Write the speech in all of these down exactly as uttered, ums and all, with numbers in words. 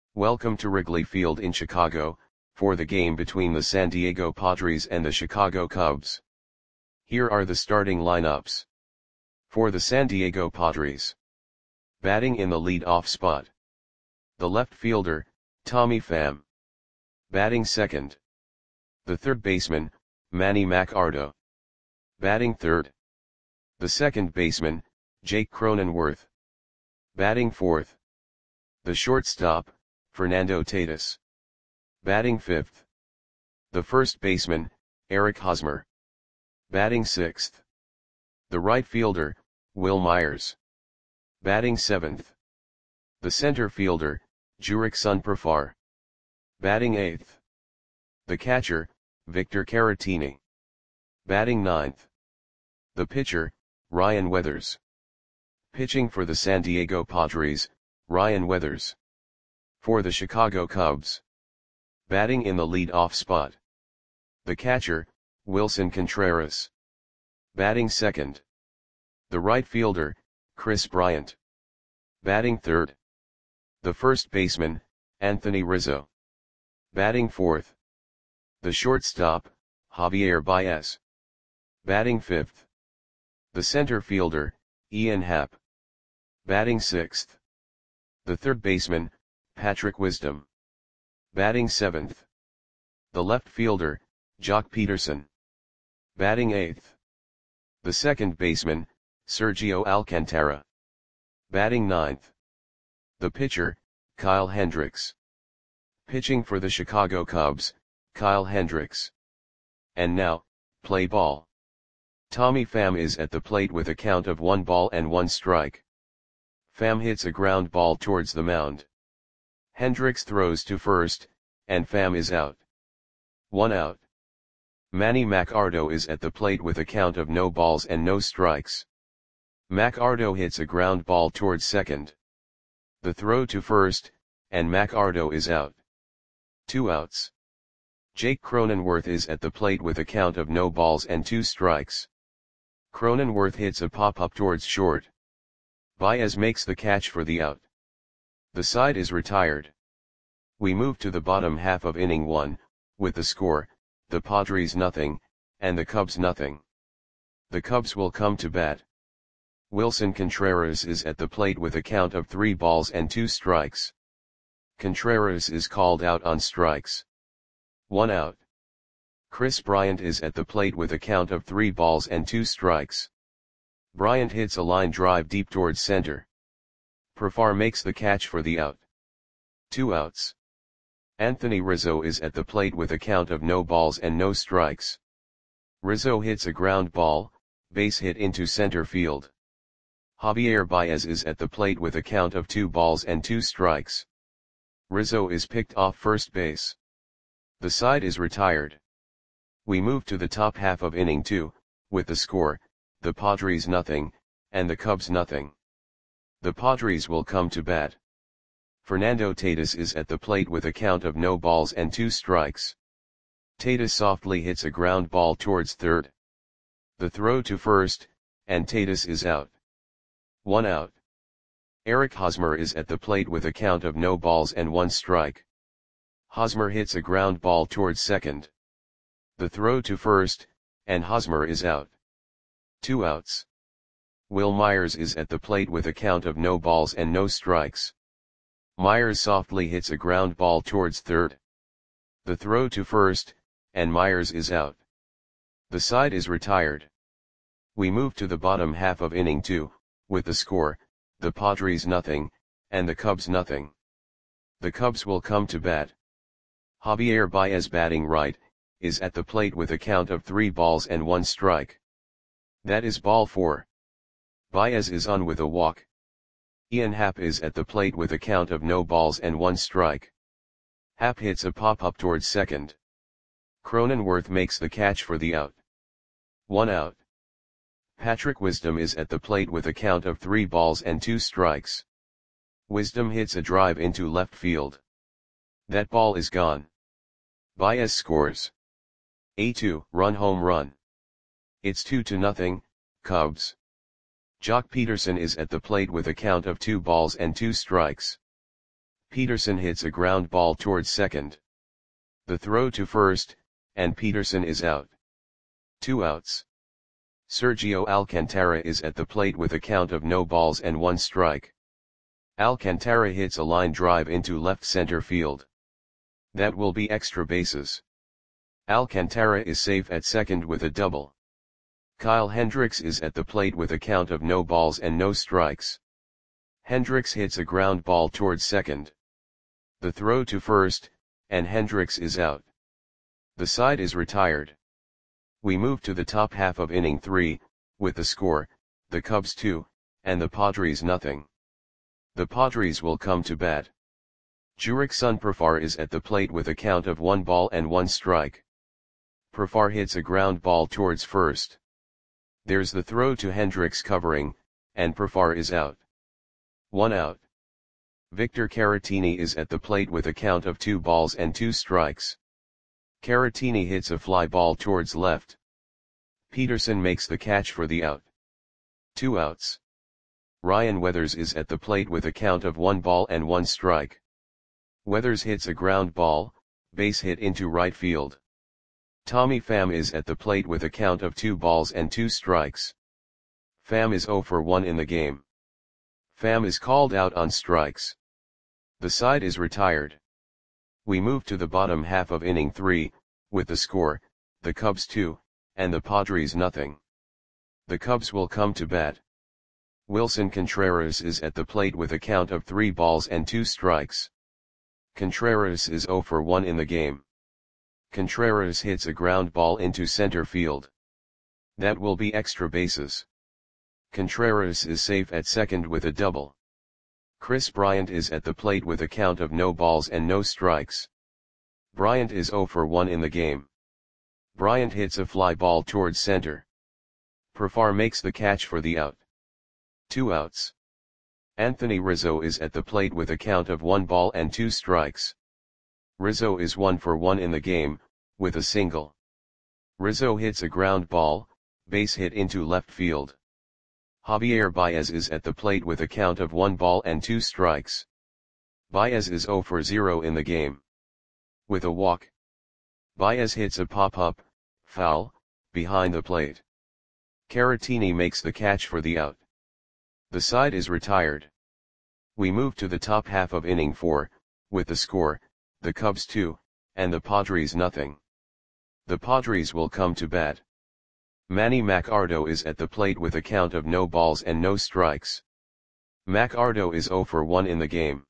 Welcome to Wrigley Field in Chicago, for the game between the San Diego Padres and the Chicago Cubs. Here are the starting lineups. For the San Diego Padres. Batting in the lead-off spot. The left fielder, Tommy Pham. Batting second. The third baseman, Manny Machado. Batting third. The second baseman, Jake Cronenworth. Batting fourth. The shortstop, Fernando Tatis. Batting fifth. The first baseman, Eric Hosmer. Batting sixth. The right fielder, Wil Myers. Batting seventh. The center fielder, Jurickson Profar. Batting eighth. The catcher, Victor Caratini. Batting ninth. The pitcher, Ryan Weathers. Pitching for the San Diego Padres, Ryan Weathers. For the Chicago Cubs. Batting in the lead-off spot. The catcher, Wilson Contreras. Batting second. The right fielder, Kris Bryant. Batting third. The first baseman, Anthony Rizzo. Batting fourth. The shortstop, Javier Baez. Batting fifth. The center fielder, Ian Happ. Batting sixth. The third baseman, Patrick Wisdom. Batting seventh. The left fielder, Joc Pederson. Batting eighth. The second baseman, Sergio Alcantara. Batting ninth. The pitcher, Kyle Hendricks. Pitching for the Chicago Cubs, Kyle Hendricks. And now, play ball. Tommy Pham is at the plate with a count of one ball and one strike. Pham hits a ground ball towards the mound. Hendricks throws to first, and Pham is out. One out. Manny Machado is at the plate with a count of no balls and no strikes. Machado hits a ground ball towards second. The throw to first, and Machado is out. Two outs. Jake Cronenworth is at the plate with a count of no balls and two strikes. Cronenworth hits a pop-up towards short. Baez makes the catch for the out. The side is retired. We move to the bottom half of inning one, with the score, the Padres nothing, and the Cubs nothing. The Cubs will come to bat. Wilson Contreras is at the plate with a count of three balls and two strikes. Contreras is called out on strikes. One out. Kris Bryant is at the plate with a count of three balls and two strikes. Bryant hits a line drive deep towards center. Profar makes the catch for the out. Two outs. Anthony Rizzo is at the plate with a count of no balls and no strikes. Rizzo hits a ground ball, base hit into center field. Javier Baez is at the plate with a count of two balls and two strikes. Rizzo is picked off first base. The side is retired. We move to the top half of inning two, with the score, the Padres nothing, and the Cubs nothing. The Padres will come to bat. Fernando Tatis is at the plate with a count of no balls and two strikes. Tatis softly hits a ground ball towards third. The throw to first, and Tatis is out. One out. Eric Hosmer is at the plate with a count of no balls and one strike. Hosmer hits a ground ball towards second. The throw to first, and Hosmer is out. Two outs. Wil Myers is at the plate with a count of no balls and no strikes. Myers softly hits a ground ball towards third. The throw to first, and Myers is out. The side is retired. We move to the bottom half of inning two, with the score, the Padres nothing, and the Cubs nothing. The Cubs will come to bat. Javier Baez batting right, is at the plate with a count of three balls and one strike. That is ball four. Baez is on with a walk. Ian Happ is at the plate with a count of no balls and one strike. Happ hits a pop-up towards second. Cronenworth makes the catch for the out. One out. Patrick Wisdom is at the plate with a count of three balls and two strikes. Wisdom hits a drive into left field. That ball is gone. Baez scores a two-run home run. It's two to nothing, Cubs. Joc Pederson is at the plate with a count of two balls and two strikes. Peterson hits a ground ball towards second. The throw to first, and Peterson is out. Two outs. Sergio Alcantara is at the plate with a count of no balls and one strike. Alcantara hits a line drive into left center field. That will be extra bases. Alcantara is safe at second with a double. Kyle Hendricks is at the plate with a count of no balls and no strikes. Hendricks hits a ground ball towards second. The throw to first, and Hendricks is out. The side is retired. We move to the top half of inning three, with the score, the Cubs two, and the Padres nothing. The Padres will come to bat. Jurickson Profar is at the plate with a count of one ball and one strike. Profar hits a ground ball towards first. There's the throw to Hendricks covering, and Profar is out. One out. Victor Caratini is at the plate with a count of two balls and two strikes. Caratini hits a fly ball towards left. Peterson makes the catch for the out. Two outs. Ryan Weathers is at the plate with a count of one ball and one strike. Weathers hits a ground ball, base hit into right field. Tommy Pham is at the plate with a count of two balls and two strikes. Pham is oh for one in the game. Pham is called out on strikes. The side is retired. We move to the bottom half of inning three, with the score, the Cubs two, and the Padres nothing. The Cubs will come to bat. Wilson Contreras is at the plate with a count of three balls and two strikes. Contreras is oh for one in the game. Contreras hits a ground ball into center field. That will be extra bases. Contreras is safe at second with a double. Chris Bryant is at the plate with a count of no balls and no strikes. Bryant is oh for one in the game. Bryant hits a fly ball towards center. Profar makes the catch for the out. Two outs. Anthony Rizzo is at the plate with a count of one ball and two strikes. Rizzo is one for one in the game, with a single. Rizzo hits a ground ball, base hit into left field. Javier Baez is at the plate with a count of one ball and two strikes. Baez is oh for zero in the game. With a walk. Baez hits a pop-up, foul, behind the plate. Caratini makes the catch for the out. The side is retired. We move to the top half of inning four, with the score, the Cubs two, and the Padres nothing. The Padres will come to bat. Manny Macardo is at the plate with a count of no balls and no strikes. Macardo is oh for one in the game.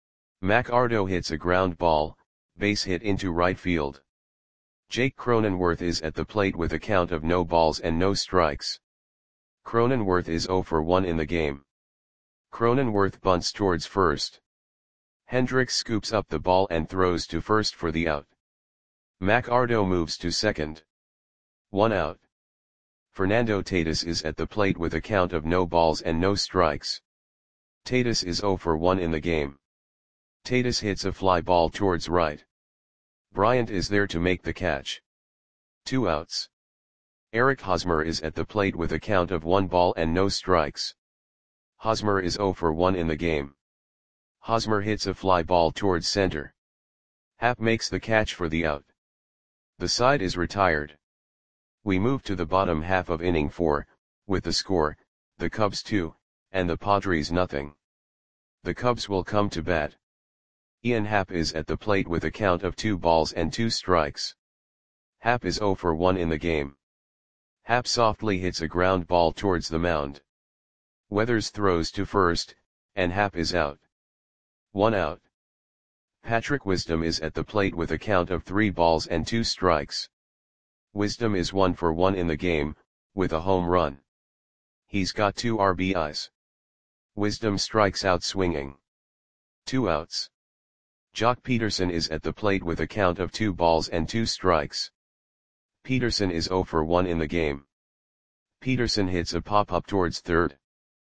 Macardo hits a ground ball, base hit into right field. Jake Cronenworth is at the plate with a count of no balls and no strikes. Cronenworth is oh for one in the game. Cronenworth bunts towards first. Hendricks scoops up the ball and throws to first for the out. Macardo moves to second. One out. Fernando Tatis is at the plate with a count of no balls and no strikes. Tatis is oh for one in the game. Tatis hits a fly ball towards right. Bryant is there to make the catch. Two outs. Eric Hosmer is at the plate with a count of one ball and no strikes. Hosmer is oh for one in the game. Hosmer hits a fly ball towards center. Happ makes the catch for the out. The side is retired. We move to the bottom half of inning four, with the score, the Cubs two, and the Padres nothing. The Cubs will come to bat. Ian Happ is at the plate with a count of two balls and two strikes. Happ is oh for one in the game. Happ softly hits a ground ball towards the mound. Weathers throws to first, and Happ is out. One out. Patrick Wisdom is at the plate with a count of three balls and two strikes. Wisdom is one for one in the game, with a home run. He's got two R B Is. Wisdom strikes out swinging. Two outs. Jock Peterson is at the plate with a count of two balls and two strikes. Peterson is oh for one in the game. Peterson hits a pop-up towards third.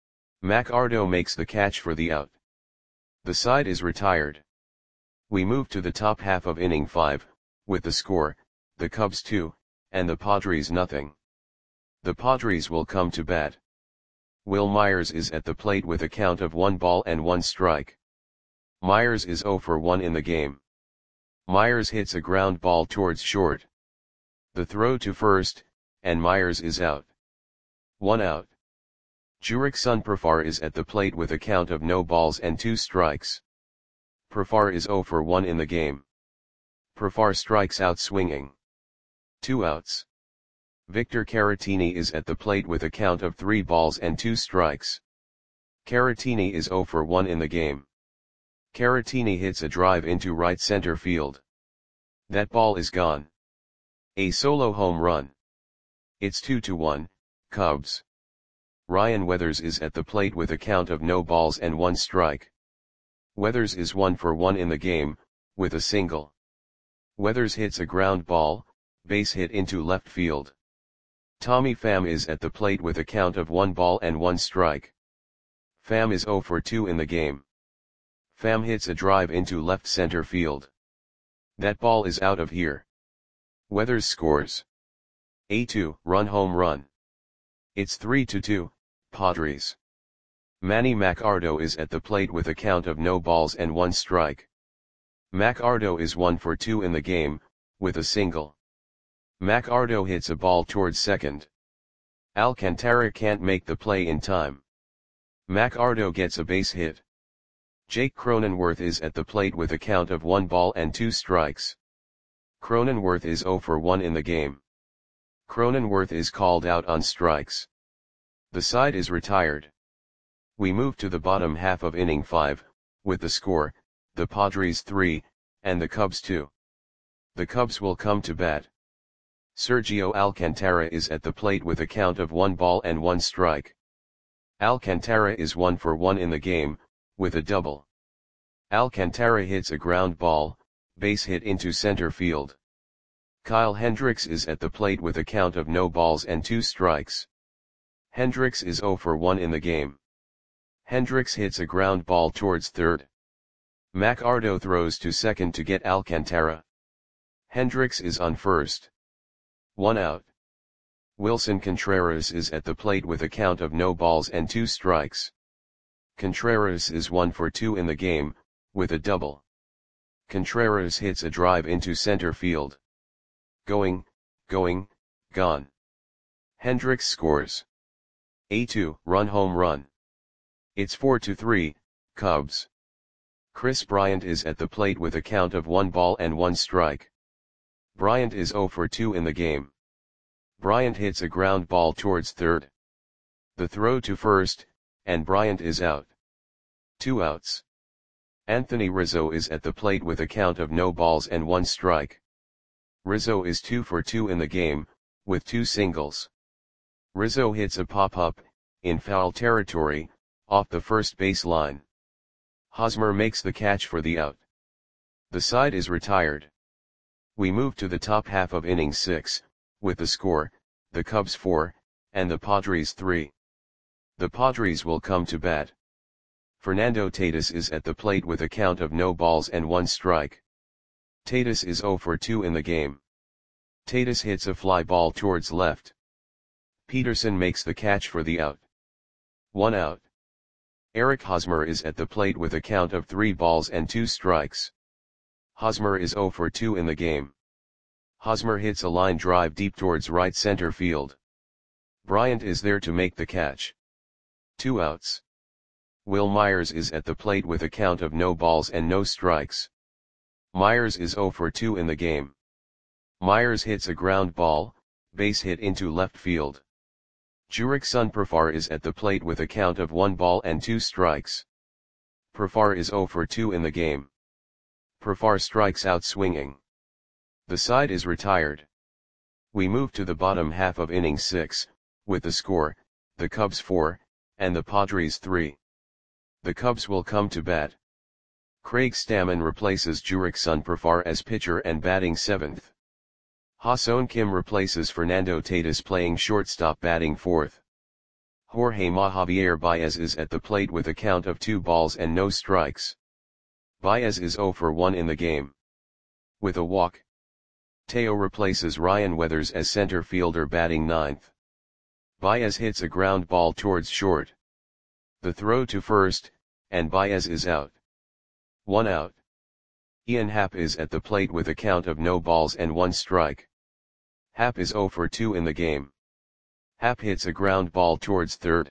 Macardo makes the catch for the out. The side is retired. We move to the top half of inning five, with the score, the Cubs two, and the Padres nothing. The Padres will come to bat. Will Myers is at the plate with a count of one ball and one strike. Myers is zero for one in the game. Myers hits a ground ball towards short. The throw to first, and Myers is out. One out. Jurickson Profar is at the plate with a count of no balls and two strikes. Profar is zero for one in the game. Profar strikes out swinging. Two outs. Victor Caratini is at the plate with a count of three balls and two strikes. Caratini is zero for one in the game. Caratini hits a drive into right center field. That ball is gone. A solo home run. It's two to one, Cubs. Ryan Weathers is at the plate with a count of no balls and one strike. Weathers is one for one in the game, with a single. Weathers hits a ground ball, base hit into left field. Tommy Pham is at the plate with a count of one ball and one strike. Pham is zero for two in the game. Pham hits a drive into left center field. That ball is out of here. Weathers scores a two-run home run. It's three to two, Padres. Manny Machado is at the plate with a count of no balls and one strike. Machado is one for two in the game, with a single. Machado hits a ball towards second. Alcantara can't make the play in time. Machado gets a base hit. Jake Cronenworth is at the plate with a count of one ball and two strikes. Cronenworth is zero for one in the game. Cronenworth is called out on strikes. The side is retired. We move to the bottom half of inning five, with the score, the Padres three, and the Cubs two. The Cubs will come to bat. Sergio Alcantara is at the plate with a count of one ball and one strike. Alcantara is one for one in the game, with a double. Alcantara hits a ground ball, base hit into center field. Kyle Hendricks is at the plate with a count of no balls and two strikes. Hendricks is zero for one in the game. Hendricks hits a ground ball towards third. Machado throws to second to get Alcantara. Hendricks is on first. One out. Wilson Contreras is at the plate with a count of no balls and two strikes. Contreras is one for two in the game, with a double. Contreras hits a drive into center field. Going, going, gone. Hendricks scores a two-run home run. It's four to three, Cubs. Chris Bryant is at the plate with a count of one ball and one strike. Bryant is zero for two in the game. Bryant hits a ground ball towards third. The throw to first, and Bryant is out. Two outs. Anthony Rizzo is at the plate with a count of no balls and one strike. Rizzo is two for two in the game, with two singles. Rizzo hits a pop-up, in foul territory, off the first base line. Hosmer makes the catch for the out. The side is retired. We move to the top half of inning six, with the score, the Cubs four, and the Padres three. The Padres will come to bat. Fernando Tatis is at the plate with a count of no balls and one strike. Tatis is zero for two in the game. Tatis hits a fly ball towards left. Peterson makes the catch for the out. One out. Eric Hosmer is at the plate with a count of three balls and two strikes. Hosmer is zero for two in the game. Hosmer hits a line drive deep towards right center field. Bryant is there to make the catch. Two outs. Will Myers is at the plate with a count of no balls and no strikes. Myers is zero for two in the game. Myers hits a ground ball, base hit into left field. Jurickson Profar is at the plate with a count of one ball and two strikes. Profar is zero for two in the game. Profar strikes out swinging. The side is retired. We move to the bottom half of inning six, with the score, the Cubs four, and the Padres three. The Cubs will come to bat. Craig Stammen replaces Jurickson Profar as pitcher and batting seventh. Ha-Seong Kim replaces Fernando Tatis playing shortstop batting fourth. Jorge Majavier Baez is at the plate with a count of two balls and no strikes. Baez is zero for one in the game. With a walk. Teo replaces Ryan Weathers as center fielder batting ninth. Baez hits a ground ball towards short. The throw to first, and Baez is out. One out. Ian Happ is at the plate with a count of no balls and one strike. Happ is zero for two in the game. Happ hits a ground ball towards third.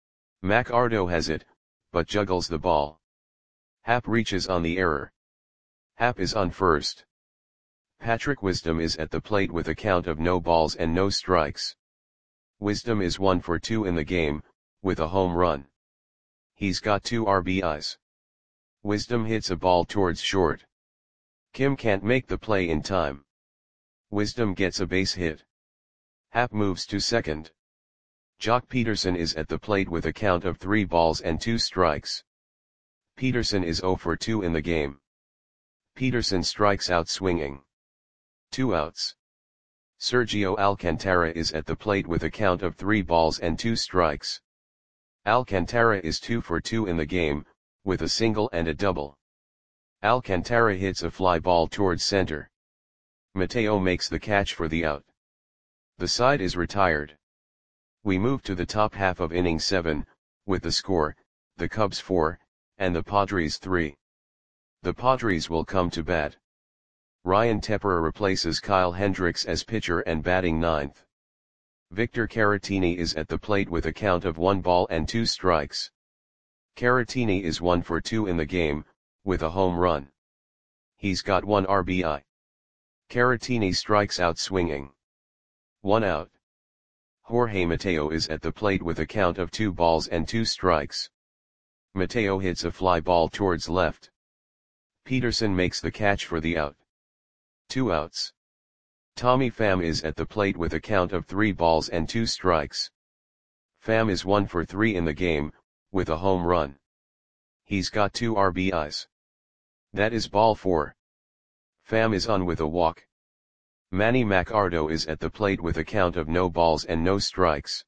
McArdo has it, but juggles the ball. Happ reaches on the error. Happ is on first. Patrick Wisdom is at the plate with a count of no balls and no strikes. Wisdom is one for two in the game, with a home run. He's got two R B Is. Wisdom hits a ball towards short. Kim can't make the play in time. Wisdom gets a base hit. Happ moves to second. Jock Peterson is at the plate with a count of three balls and two strikes. Peterson is zero for two in the game. Peterson strikes out swinging. Two outs. Sergio Alcantara is at the plate with a count of three balls and two strikes. Alcantara is two for two in the game, with a single and a double. Alcantara hits a fly ball towards center. Mateo makes the catch for the out. The side is retired. We move to the top half of inning seven, with the score, the Cubs four, and the Padres three. The Padres will come to bat. Ryan Tepera replaces Kyle Hendricks as pitcher and batting ninth. Victor Caratini is at the plate with a count of one ball and two strikes. Caratini is one for two in the game, with a home run. He's got one R B I. Caratini strikes out swinging. One out. Jorge Mateo is at the plate with a count of two balls and two strikes. Mateo hits a fly ball towards left. Peterson makes the catch for the out. Two outs. Tommy Pham is at the plate with a count of three balls and two strikes. Pham is one for three in the game, with a home run. He's got two R B Is. That is ball four. Pham is on with a walk. Manny McArdo is at the plate with a count of no balls and no strikes.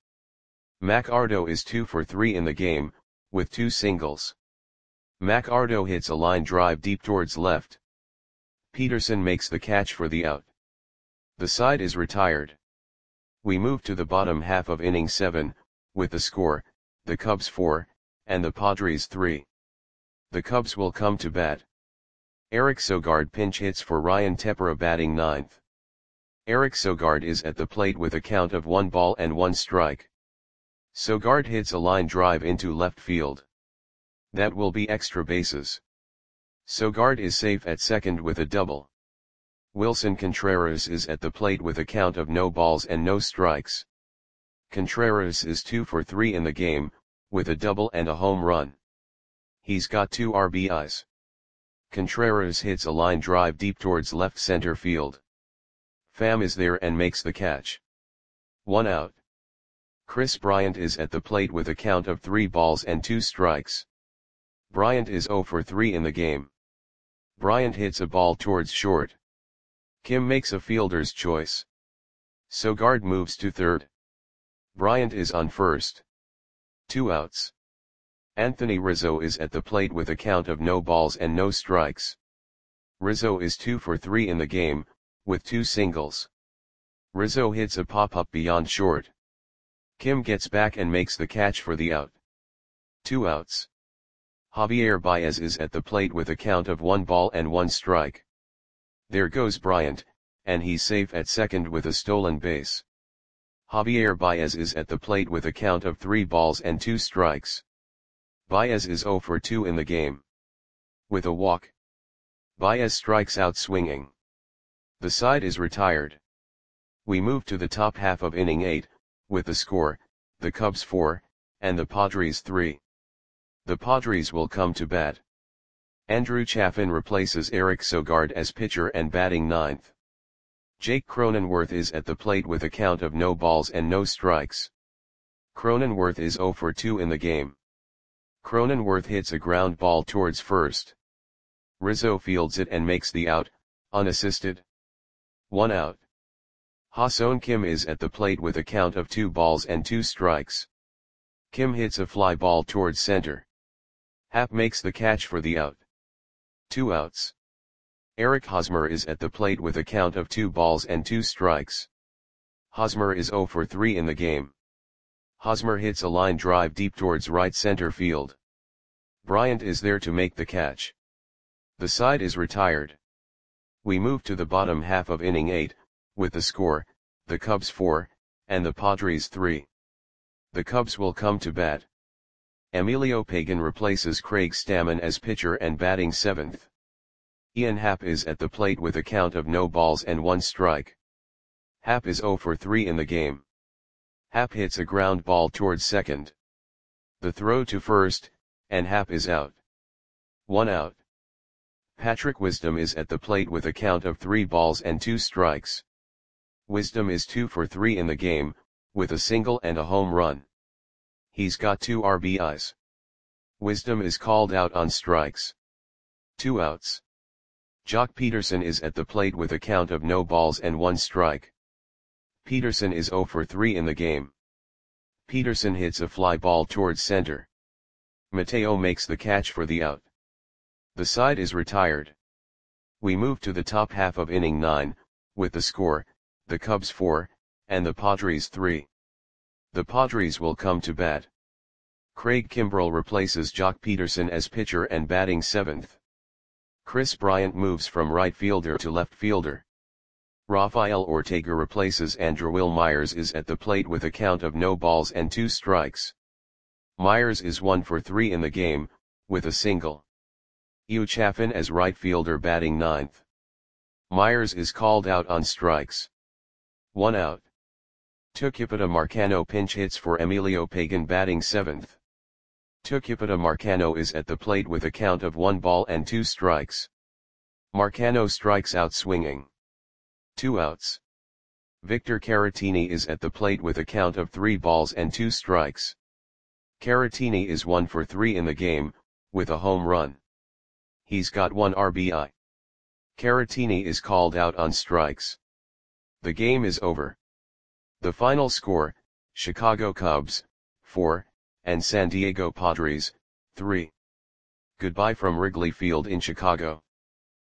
McArdo is two for three in the game, with two singles. McArdo hits a line drive deep towards left. Peterson makes the catch for the out. The side is retired. We move to the bottom half of inning seven, with the score, the Cubs four, and the Padres three. The Cubs will come to bat. Eric Sogard pinch hits for Ryan Tepera batting ninth. Eric Sogard is at the plate with a count of one ball and one strike. Sogard hits a line drive into left field. That will be extra bases. Sogard is safe at second with a double. Wilson Contreras is at the plate with a count of no balls and no strikes. Contreras is two for three in the game, with a double and a home run. He's got two R B Is. Contreras hits a line drive deep towards left center field. Pham is there and makes the catch. One out. Chris Bryant is at the plate with a count of three balls and two strikes. Bryant is zero for three in the game. Bryant hits a ball towards short. Kim makes a fielder's choice. Sogard moves to third. Bryant is on first. Two outs. Anthony Rizzo is at the plate with a count of no balls and no strikes. Rizzo is two for three in the game, with two singles. Rizzo hits a pop-up beyond short. Kim gets back and makes the catch for the out. Two outs. Javier Baez is at the plate with a count of one ball and one strike. There goes Bryant, and he's safe at second with a stolen base. Javier Baez is at the plate with a count of three balls and two strikes. Baez is zero for two in the game. With a walk. Baez strikes out swinging. The side is retired. We move to the top half of inning eight, with the score, the Cubs four, and the Padres three. The Padres will come to bat. Andrew Chafin replaces Eric Sogard as pitcher and batting ninth. Jake Cronenworth is at the plate with a count of no balls and no strikes. Cronenworth is zero for two in the game. Cronenworth hits a ground ball towards first. Rizzo fields it and makes the out, unassisted. One out. Ha-Seong Kim is at the plate with a count of two balls and two strikes. Kim hits a fly ball towards center. Happ makes the catch for the out. Two outs. Eric Hosmer is at the plate with a count of two balls and two strikes. Hosmer is zero for three in the game. Hosmer hits a line drive deep towards right center field. Bryant is there to make the catch. The side is retired. We move to the bottom half of inning eight, with the score, the Cubs four, and the Padres three. The Cubs will come to bat. Emilio Pagan replaces Craig Stammen as pitcher and batting seventh. Ian Happ is at the plate with a count of no balls and one strike. Happ is zero for three in the game. Happ hits a ground ball towards second. The throw to first, and Happ is out. One out. Patrick Wisdom is at the plate with a count of three balls and two strikes. Wisdom is two for three in the game, with a single and a home run. He's got two R B Is. Wisdom is called out on strikes. Two outs. Jock Peterson is at the plate with a count of no balls and one strike. Peterson is zero for three in the game. Peterson hits a fly ball towards center. Mateo makes the catch for the out. The side is retired. We move to the top half of inning nine, with the score, the Cubs four, and the Padres three. The Padres will come to bat. Craig Kimbrell replaces Jock Peterson as pitcher and batting seventh. Chris Bryant moves from right fielder to left fielder. Rafael Ortega replaces Andrew Will Myers is at the plate with a count of no balls and two strikes. Myers is one for three in the game, with a single. Hugh Chaffin as right fielder batting ninth. Myers is called out on strikes. One out. Tucupita Marcano pinch hits for Emilio Pagan batting seventh. Tucupita Marcano is at the plate with a count of one ball and two strikes. Marcano strikes out swinging. Two outs. Victor Caratini is at the plate with a count of three balls and two strikes. Caratini is one for three in the game, with a home run. He's got one R B I. Caratini is called out on strikes. The game is over. The final score, Chicago Cubs, four, and San Diego Padres, three. Goodbye from Wrigley Field in Chicago.